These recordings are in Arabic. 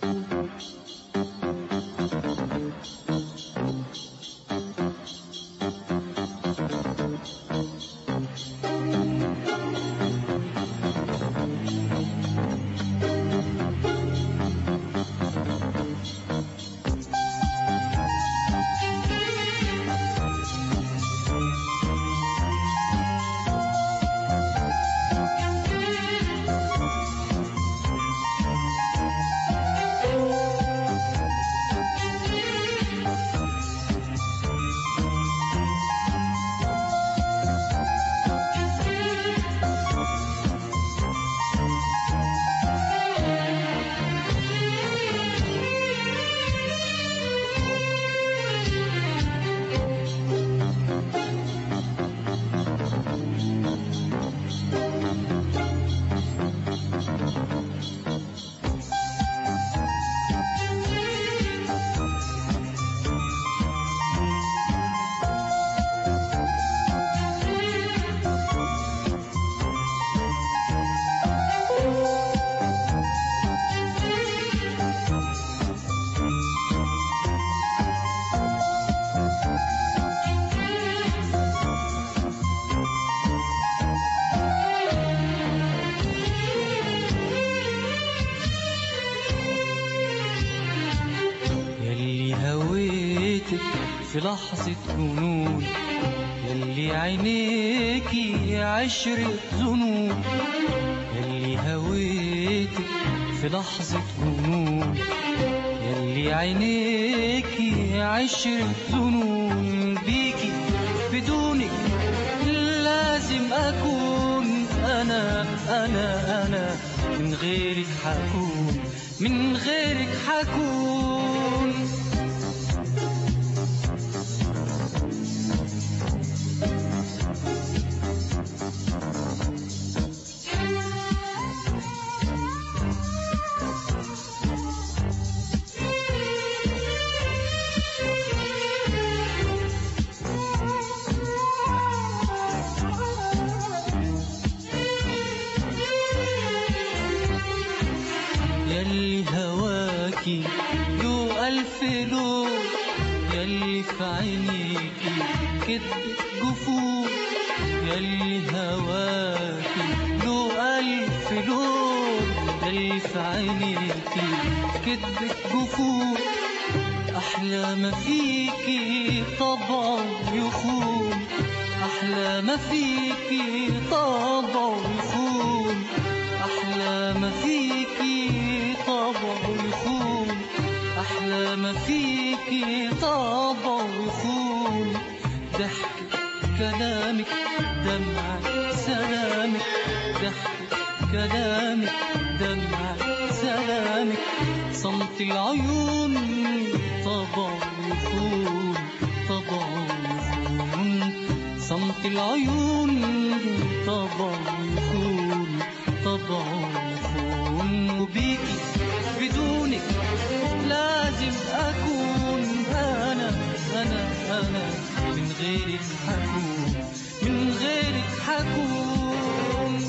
في لحظة جنون، يلي عينيكي عشرة ذنوب، يلي هويتك في لحظة جنون، يلي عينيكي عشرة ذنوب. بيكي بدونك لازم أكون أنا من غيرك حكون، من غيرك حكون. يلي هواكي له ألف لون، يلي في عينيكي كدب جفون، يلي هواكي له ألف لون، يلي في عينيكي كدب جفون. أحلى ما فيكي طبع يخون، أحلى ما فيكي طبع يخون، أحلى ما فيكي طبع يخون، أحلى ما فيكي طبع يخون. ضحك كلامك دمع سلامك، ضحك كلامك دمع سلامك. صمت العيون طبع يخون، طبع يخون. صمت العيون طبع يخون، طبع يخون. وبيكي بدونك لازم أكون أنا من غيرك حكون، من غيرك حكون.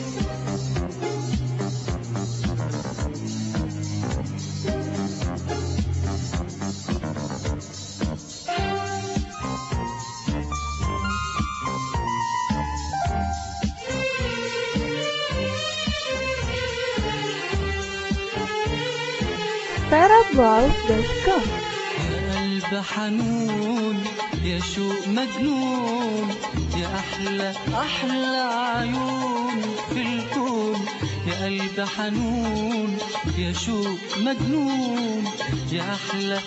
starupvoice.com. يا قلب حنون، يا شوق مجنون، يا أحلى عيون في الكون. يا قلب حنون، يا شوق مجنون، يا أحلى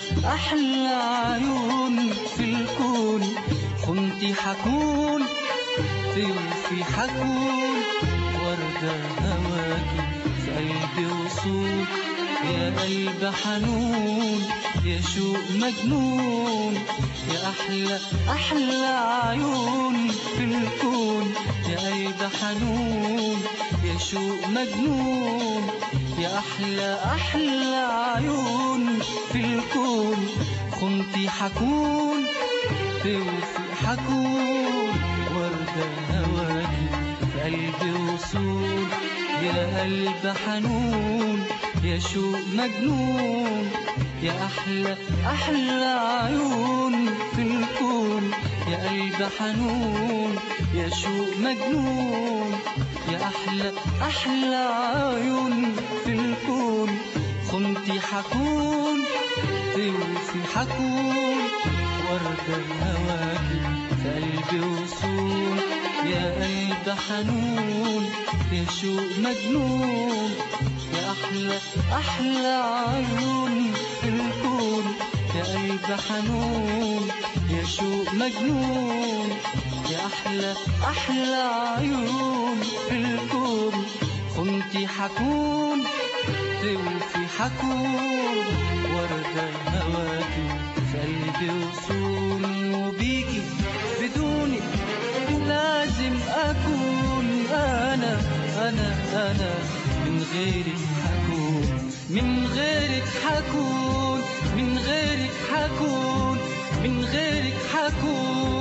عيون في الكون. خنتي حكون طيفي حكون، وردة هواكي في قلبي وصول. يا قلب حنون، يا شوق مجنون، يا أحلى عيون في الكون. يا قلب حنون، يا شوق مجنون، يا أحلى عيون في الكون. خنتي حكون توفي حكون، وردة هواكي في قلبي وصول. يا قلب حنون، يا شوق مجنون يا أحلى أحلى عيون في الكون يا قلب حنون يا شوق مجنون يا أحلى أحلى عيون في الكون خنتي حكون توفي حكون وردة هواكي في قلبي وصون يا قلب حنون يا شوق مجنون يا أحلى أحلى عيون في الكون يا قلب حنون يا شوق مجنون يا أحلى أحلى عيون في الكون خنتي حكون توفي حكون وردة هواكي في قلبي وصون وبيكي بدوني لازم أكون أنا من غيرك حكون من غيرك حكون من غيرك حكون من غيرك حكون